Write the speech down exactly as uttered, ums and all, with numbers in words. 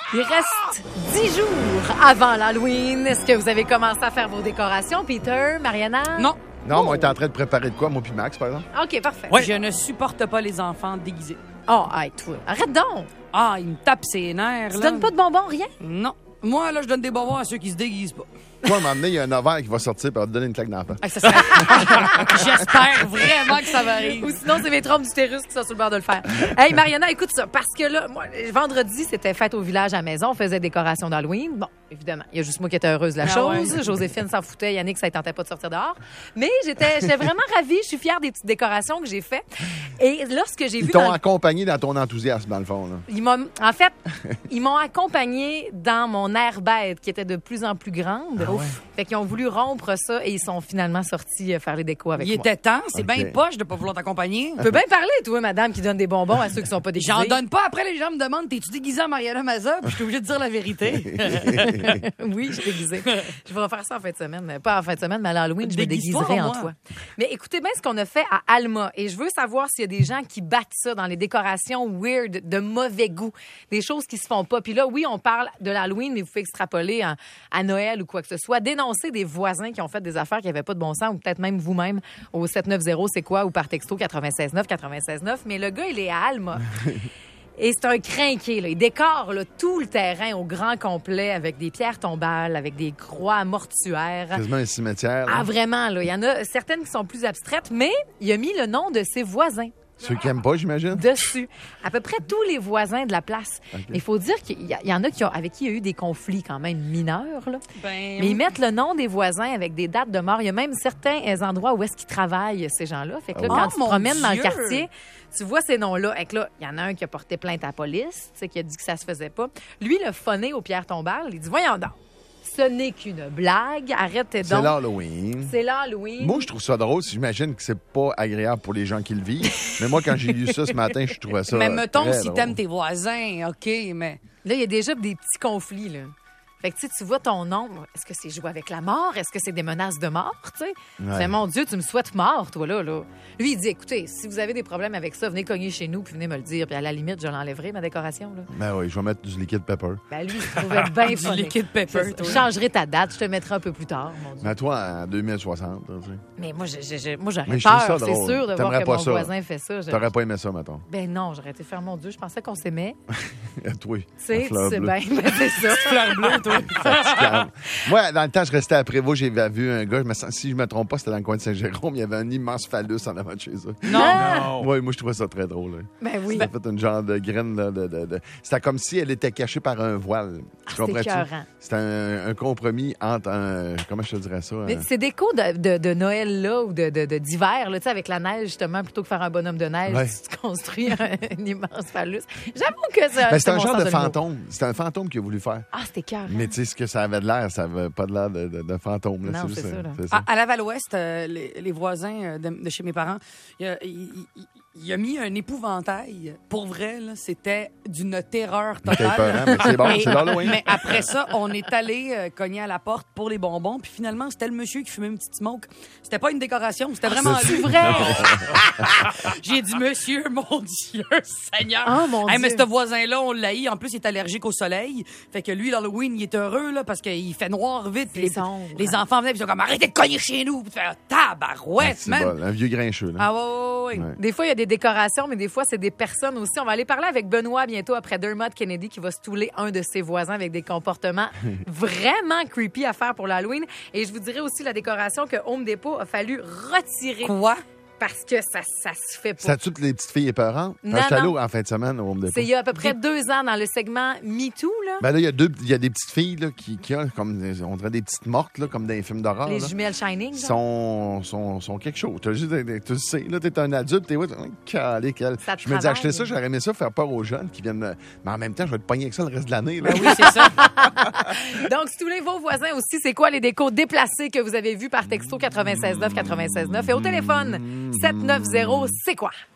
Il reste dix jours avant l'Halloween. Est-ce que vous avez commencé à faire vos décorations, Peter, Mariana? Non. Non, mais on est en train de préparer de quoi, moi puis Max, par exemple? OK, parfait. Ouais. Je ne supporte pas les enfants déguisés. Oh, hey, toi. Arrête donc. Ah, ils me tapent ses nerfs, Tu là. donnes pas de bonbons, rien? Non. Moi, là, je donne des bonbons à ceux qui se déguisent pas. Moi, à un moment donné, il y a un ovaire qui va sortir pour te donner une claque dans la face. Ah, ça serait... J'espère vraiment que ça va arriver. Ou sinon, c'est mes trompes d'utérus qui sont sur le bord de le faire. Hey, Mariana, écoute ça. Parce que là, moi, vendredi, c'était fête au village à la maison. On faisait décoration d'Halloween. Bon, évidemment, il y a juste moi qui étais heureuse de la Ah chose. ouais. Joséphine s'en foutait. Yannick, ça ne tentait pas de sortir dehors. Mais j'étais, j'étais vraiment ravie. Je suis fière des petites décorations que j'ai faites. Et lorsque j'ai Ils vu... t'ont dans... accompagné dans ton enthousiasme, dans le fond. Là. Ils m'ont, en fait, ils m'ont accompagné dans mon air bête qui était de plus en plus grande. Ah ouais. Fait qu'ils ont voulu rompre ça et ils sont finalement sortis euh, faire les décos avec Il moi. était temps. C'est Ok. bien poche de pas vouloir t'accompagner. Tu peux bien parler, toi, madame, qui donne des bonbons à ceux qui sont pas déguisés. J'en donne pas. Après, les gens me demandent, t'es-tu déguisée en Mariana Maza? Puis je suis obligée de dire la vérité. Oui, je suis déguisée. Je vais refaire ça en fin de semaine. Mais pas en fin de semaine, mais à l'Halloween, je me Déguise-toi déguiserai en en moi. toi. Mais écoutez bien ce qu'on a fait à Alma. Et je veux savoir s'il y a des gens qui battent ça dans les décorations weird, de mauvais goût. Des choses qui se font pas. Puis là, oui, on parle de l'Halloween, mais vous pouvez extrapoler à, à Noël ou quoi que ce soit. Dénoncer des voisins qui ont fait des affaires qui n'avaient pas de bon sens, ou peut-être même vous-même au sept neuf zéro, c'est quoi, ou par texto quatre-vingt-seize neuf quatre-vingt-seize neuf. Mais le gars, il est à Alma. Et c'est un crinqué, là. Il décore là, tout le terrain au grand complet avec des pierres tombales, avec des croix mortuaires. Quasiment un cimetière. là. Ah, vraiment, là. Il y en a certaines qui sont plus abstraites, mais il a mis le nom de ses voisins Ceux qui n'aiment pas, j'imagine. dessus. À peu près tous les voisins de la place. Mais il faut dire qu'il y, a- il y en a qui ont, avec qui il y a eu des conflits quand même mineurs, là. Ben, Mais ils mettent le nom des voisins avec des dates de mort. Il y a même certains endroits où est-ce qu'ils travaillent, ces gens-là. Fait que là, Oh, quand tu te mon promènes dans le Dieu! quartier, tu vois ces noms-là. Et que là, il y en a un qui a porté plainte à la police, tu sais, qui a dit que ça se faisait pas. Lui, le phoné aux pierres tombales, il dit, voyons donc, ce n'est qu'une blague. Arrêtez C'est donc. l'Halloween. C'est l'Halloween. Moi, je trouve ça drôle. J'imagine que c'est pas agréable pour les gens qui le vivent. Mais moi, quand j'ai lu ça ce matin, je trouvais ça. mais mettons, très si drôle. t'aimes tes voisins, OK, mais... Là, il y a déjà des petits conflits, là. Fait que, tu sais, tu vois ton nom. Est-ce que c'est jouer avec la mort? Est-ce que c'est des menaces de mort, tu sais? Ouais. Tu fais, mon Dieu, tu me souhaites mort, toi, là, là. Lui, il dit, écoutez, si vous avez des problèmes avec ça, venez cogner chez nous, puis venez me le dire. Puis à la limite, je l'enlèverai, ma décoration, là. Ben oui, je vais mettre du liquide pepper. Ben, lui, il se trouvait bien Du funny. liquid pepper, Je toi. changerai ta date, je te mettrai un peu plus tard, mon Dieu. Mais toi, en deux mille soixante, là, tu sais. Mais moi, je- je- je- moi j'aurais Mais je trouve peur, ça c'est drôle. sûr, de voir T'aimerais que pas mon ça. voisin fait ça. Je- T'aurais pas aimé ça, mettons. Ben non, j'aurais été faire, mon Dieu, je pensais qu'on s'aimait. toi. Tu sais, la tu fleur sais bleue. bien, ben, c'est ça. Fleur bleue, toi. Fatigante. Moi, dans le temps, je restais à Prévost, j'ai vu un gars, je me sens- si je me trompe pas, c'était dans le coin de Saint-Jérôme, il y avait un immense phallus en avant de chez eux. Non. Oui, moi, je trouvais ça très drôle. là. Ben oui. Ça a fait une genre de graine. là, de, de, de- C'était comme si elle était cachée par un voile. Tu c'était comprends-tu? écœurant. C'était un, un compromis entre un. Comment je te dirais ça? Mais un- ces décos de, de, de Noël, là, ou de, de, de- d'hiver, là, tu sais, avec la neige, justement, plutôt que faire un bonhomme de neige, Ouais. tu te construis un, un immense phallus. J'avoue que ça. Ben, c'était un mon genre sens de l'humour. fantôme. C'était un fantôme qu'il a voulu faire. Ah, c'était cœur. Mais tu sais, ce que ça avait de l'air, ça avait pas de l'air de, de, de fantôme. Là. Non, juste c'est ça, un- là. c'est ça. À, à Laval-Ouest, euh, les, les voisins euh, de, de chez mes parents, il a, il- il- il a mis un épouvantail. Pour vrai, là, c'était d'une terreur C'était totale. épeurant, mais c'est bon, Et- c'est l'Halloween. Mais après ça, on est allé euh, cogner à la porte pour les bonbons. Puis finalement, c'était le monsieur qui fumait une petite smoke. C'était pas une décoration, c'était vraiment c'est lui. vrai. J'ai dit, monsieur, mon Dieu, Seigneur. Oh, mon Hey, mais Dieu. ce voisin-là, on l'a eu. En plus, il est allergique au soleil. Fait que lui, l'Halloween, il est heureux là, parce qu'il fait noir vite. C'est Les, sombre. les enfants venaient, puis ils sont comme, arrêtez de cogner chez nous. Puis tu fais, tabarouette, C'est man. bon, un vieux grincheux. Là. Ah ouais, ouais, ouais. Ouais. Des fois, il y a des décorations, mais des fois, c'est des personnes aussi. On va aller parler avec Benoît bientôt après Dermot Kennedy qui va stouler un de ses voisins avec des comportements vraiment creepy à faire pour l'Halloween. Et je vous dirai aussi la décoration que Home Depot a fallu retirer Quoi? parce que ça, ça se fait C'est à pas. toutes les petites filles épeurantes? Non, J'étais allé non. en fin de semaine au Home Depot. C'est il y a à peu près deux ans dans le segment MeToo, là. Ben là, il y a deux, il y a des petites filles là, qui, qui ont comme, des- on dirait des petites mortes, là, comme dans les films d'horreur. Les là. jumelles Shining. genre. sont, sont, sont quelque chose. Tu juste, tu le sais, là, t'es un adulte, t'es, ouais, calé, quel. Ça te Je me dis, travaille. acheter ça, j'aurais aimé ça, faire peur aux jeunes qui viennent. euh, Mais en même temps, je vais te pogner avec ça le reste de l'année, là. Ben oui, c'est ça. Donc, si tous les vos voisins aussi, c'est quoi les décos déplacés que vous avez vus par texto quatre-vingt-seize neuf quatre-vingt-seize neuf et au téléphone sept neuf zéro, c'est quoi?